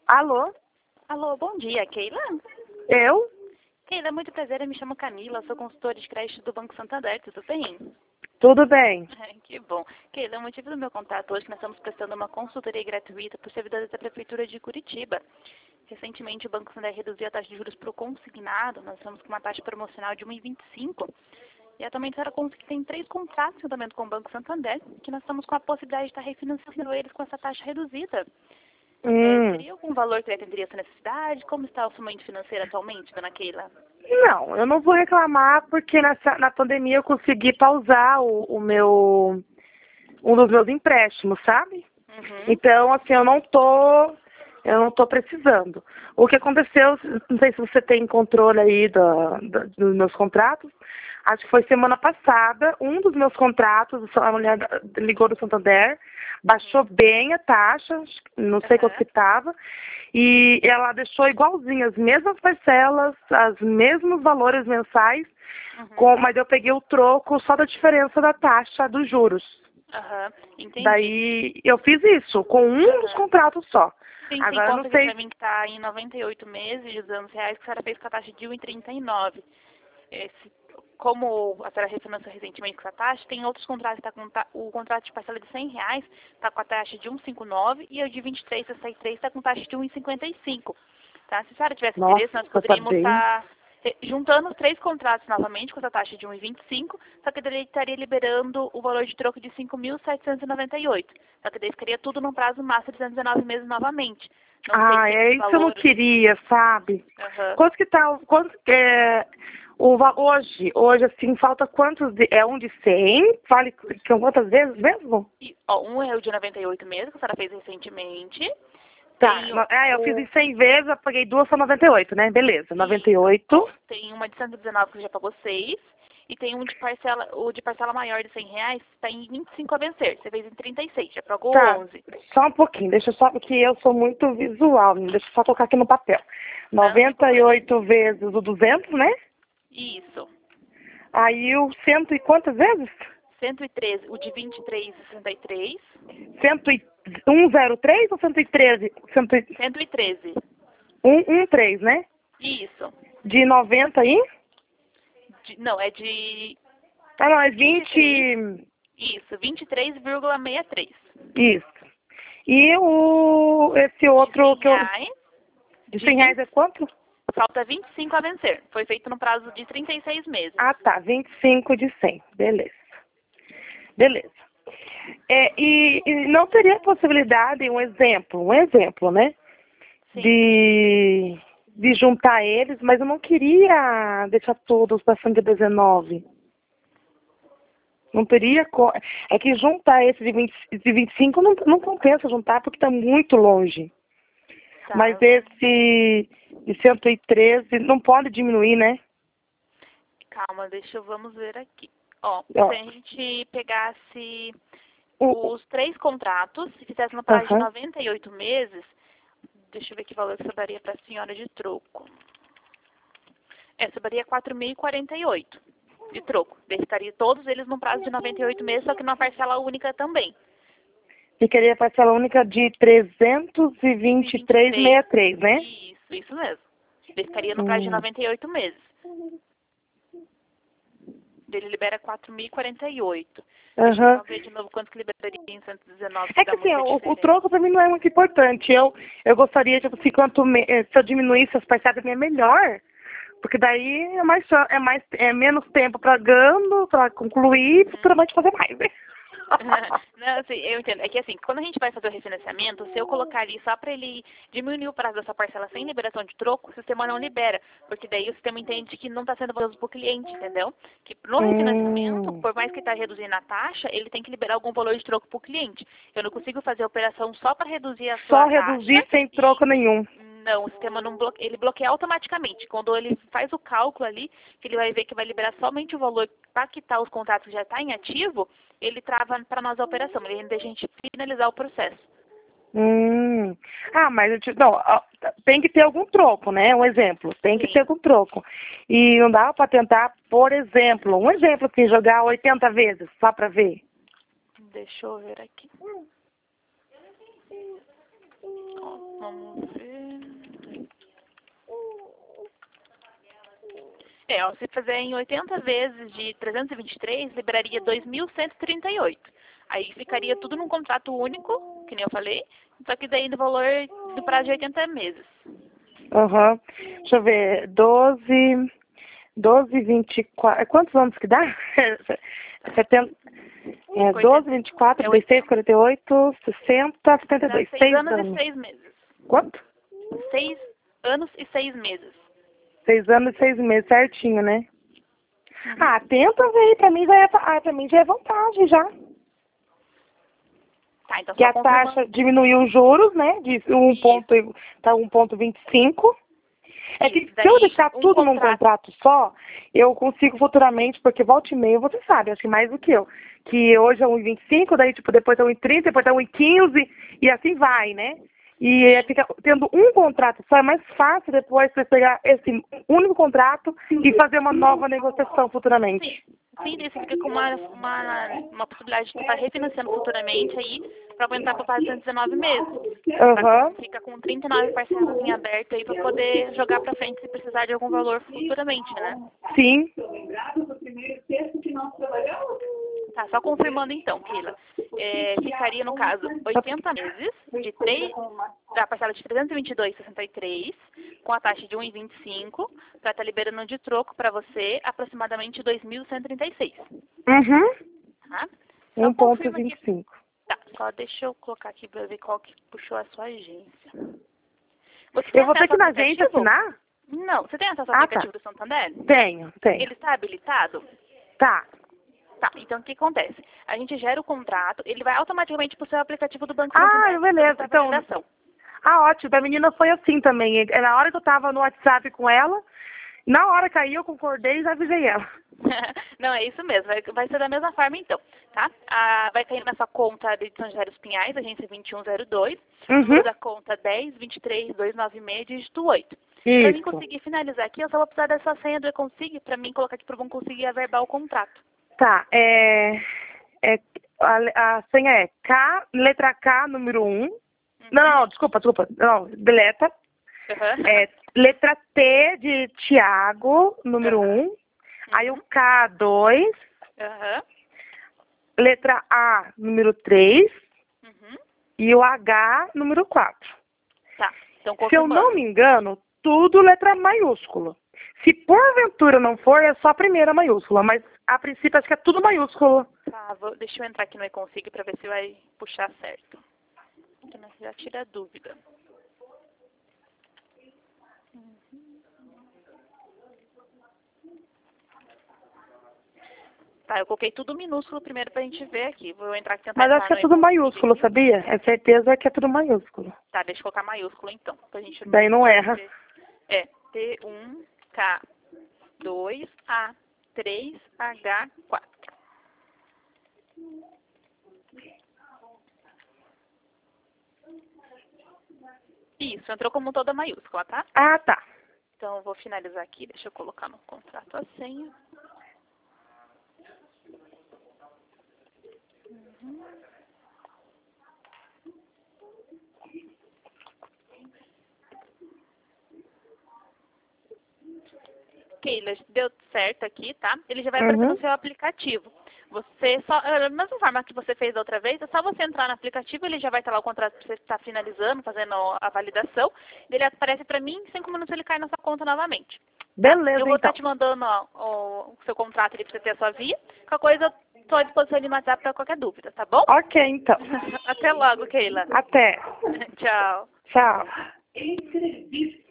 Alô? Alô, bom dia, Keila? Eu? Keila, muito prazer, eu me chamo Camila, sou consultora de crédito do Banco Santander, tudo bem? Tudo bem. Que bom. Keila, o motivo do meu contato hoje é que nós estamos prestando uma consultoria gratuita para os servidores da Prefeitura de Curitiba. Recentemente, o Banco Santander reduziu a taxa de juros para o consignado, nós estamos com uma taxa promocional de 1,25. E atualmente a Consic tem 3 contratos em andamento com o Banco Santander, que nós estamos com a possibilidade de estar refinanciando eles com essa taxa reduzida. Teria algum valor que atenderia essa necessidade? Como está o seu momento financeiro atualmente, dona Keila? Não, eu não vou reclamar porque na pandemia eu consegui pausar um dos meus empréstimos, sabe? Então, assim, eu não tô precisando. O que aconteceu, não sei se você tem controle aí dos meus contratos, acho que foi semana passada, um dos meus contratos, a mulher ligou do Santander, baixou bem a taxa, não sei quanto que estava, e ela deixou igualzinho, as mesmas parcelas, os mesmos valores mensais, mas eu peguei o troco só da diferença da taxa dos juros. Entendi. Daí eu fiz isso com um dos contratos só. Sim, agora conta não sei. Pra mim que está em 98 meses de R$200, que a senhora fez com a taxa de 1,39. Como a senhora refinanciou recentemente com essa taxa, tem outros contratos, o contrato de parcela de R$100 está com a taxa de 1,59 e o de 23,63 está com taxa de 1,55. Tá? Se a senhora tivesse interesse, nós poderíamos estar juntando os 3 contratos novamente com essa taxa de 1,25, só que ele estaria liberando o valor de troco de 5.798. Só que daí ficaria tudo num prazo máximo de 219 meses novamente. Não sei se É isso eu não queria, sabe? Quanto que tá, hoje, assim, falta quantos, é um de 100? Vale quantas vezes mesmo? Um é o de 98 meses, que a senhora fez recentemente. Tá, eu fiz em 100 vezes, eu paguei 2 só 98, né? Beleza, 98. Tem uma de 119 que já pagou 6. E tem um de parcela, o de parcela maior de R$100, está em 25 a vencer. Você fez em 36, já pagou 11. Só um pouquinho, deixa só, porque eu sou muito visual, deixa eu só colocar aqui no papel. 98 vezes o 200, né? Isso. Aí o 100 e quantas vezes? 113, o de 23,63. 103 ou 113? 113. 113, né? Isso. De 90 aí? Não, é de... não, é 20... Isso, 23,63. Isso. E esse outro de que eu... R$100, De R$100 é quanto? Falta 25 a vencer. Foi feito no prazo de 36 meses. Tá, 25 de 100. Beleza. E não teria possibilidade, um exemplo, né? Sim. De juntar eles, mas eu não queria deixar todos para 119. Não teria... É que juntar esse de 25 não compensa juntar porque está muito longe. Tá. Mas esse de 113 não pode diminuir, né? Calma, vamos ver aqui. Se a gente pegasse os 3 contratos, se fizesse no prazo de 98 meses, deixa eu ver que valor que sobraria para a senhora de troco. Sobraria 4.048 de troco. Estaria todos eles no prazo de 98 meses, só que numa parcela única também. E queria parcela única de 323,63, né? Isso mesmo. Estaria no prazo de 98 meses. Ele libera 4.048. Deixa eu ver de novo quanto que liberaria em 119. É que assim, o troco para mim não é muito importante. Eu gostaria, tipo assim, se eu diminuísse as parcelas, é melhor. Porque daí é menos tempo pagando, para concluir e futuramente fazer mais, né? Não, assim, eu entendo. É que assim, quando a gente vai fazer o refinanciamento, se eu colocar ali só para ele diminuir o prazo dessa parcela sem liberação de troco, o sistema não libera. Porque daí o sistema entende que não está sendo valioso para o cliente, entendeu? Que no refinanciamento, por mais que está reduzindo a taxa, ele tem que liberar algum valor de troco para o cliente. Eu não consigo fazer a operação só para reduzir a sua taxa. Só reduzir sem troco nenhum. Não, o sistema não bloqueia, ele bloqueia automaticamente. Quando ele faz o cálculo ali, que ele vai ver que vai liberar somente o valor para quitar os contratos que já está em ativo, ele trava para nós a operação, ele deixa a gente finalizar o processo. Mas tem que ter algum troco, né? Um exemplo, tem que ter algum troco. E não dá para tentar, por exemplo, que jogar 80 vezes, só para ver. Deixa eu ver aqui. Vamos ver. Ó, se fizer em 80 vezes de 323, liberaria 2.138. Aí ficaria tudo num contrato único, que nem eu falei, só que daí no valor do prazo de 80 meses. Aham. Deixa eu ver. 12, 24. Quantos anos que dá? 70. 12, 24, 36, 48, 60, 72. 6 anos e 6 meses. Quanto? 6 anos e 6 meses. 6 anos e 6 meses, certinho, né? Uhum. Ah, tenta ver, pra mim já é vantagem, já. Tá, então Que só a taxa diminuiu os juros, né? De 1,25. É que se eu deixar tudo num contrato só, eu consigo futuramente, porque volta e meia, você sabe, acho que mais do que eu, que hoje é 1,25, daí tipo, depois é 1,30, depois é 1,15, e assim vai, né? E fica tendo um contrato só, é mais fácil depois você pegar esse único contrato e fazer uma nova negociação futuramente. Sim, daí você fica com uma possibilidade de estar refinanciando futuramente aí para aguentar por quase 119 meses. Aham. Fica com 39 parcelas em aberto aí para poder jogar para frente se precisar de algum valor futuramente, né? Sim. Tá, só confirmando então, Keila. Ficaria, no caso, 80 meses, da parcela de 322,63, com a taxa de 1,25, para estar liberando de troco para você aproximadamente 2.136. Uhum. Tá? 1,25. Tá, só deixa eu colocar aqui para ver qual que puxou a sua agência. Eu vou ter que ir na agência assinar? Não, você tem acesso ao aplicativo do Santander? Tenho. Ele está habilitado? Tá. Tá, então o que acontece? A gente gera o contrato, ele vai automaticamente pro seu aplicativo do Banco Santander. Beleza. Então, ótimo. A menina foi assim também. Na hora que eu tava no WhatsApp com ela, na hora que aí eu concordei e já avisei ela. Não, é isso mesmo. Vai ser da mesma forma, então, tá? Vai cair na sua conta de São José dos Pinhais, agência 2102, número da conta 10-23-296, dígito 8. Para mim conseguir finalizar aqui, eu só vou precisar dessa senha do E-Consig, para mim colocar aqui pro Banco conseguir averbar o contrato. Tá, a senha é letra K, número 1. Não, desculpa. Não, deleta. Letra T de Tiago, número 1. Aí o K2. Letra A, número 3. E o H, número 4. Tá, então se eu não me engano, tudo letra maiúscula. Se porventura não for, é só a primeira maiúscula, mas a princípio acho que é tudo maiúsculo. Tá, deixa eu entrar aqui no E-Consig para ver se vai puxar certo. Já tira a dúvida. Tá, eu coloquei tudo minúsculo primeiro pra gente ver aqui. Vou entrar aqui e tentar. Mas acho que é tudo maiúsculo, sabia? É certeza que é tudo maiúsculo. Tá, deixa eu colocar maiúsculo então, pra gente daí não erra. T1, K2, A3, H4. Isso, entrou como toda maiúscula, tá? Ah, tá. Então eu vou finalizar aqui, deixa eu colocar no contrato a senha. Keila, deu certo aqui, tá? Ele já vai aparecer no seu aplicativo. Você só, da mesma forma que você fez da outra vez, é só você entrar no aplicativo, ele já vai estar lá o contrato que você está finalizando, fazendo a validação. Ele aparece para mim, em 5 minutos ele cai na sua conta novamente. Beleza, eu vou estar te mandando o seu contrato ali para você ter a sua via. Qualquer coisa, estou à disposição ali no WhatsApp para qualquer dúvida, tá bom? Ok, então. Até logo, Keila. Até. Tchau. Tchau.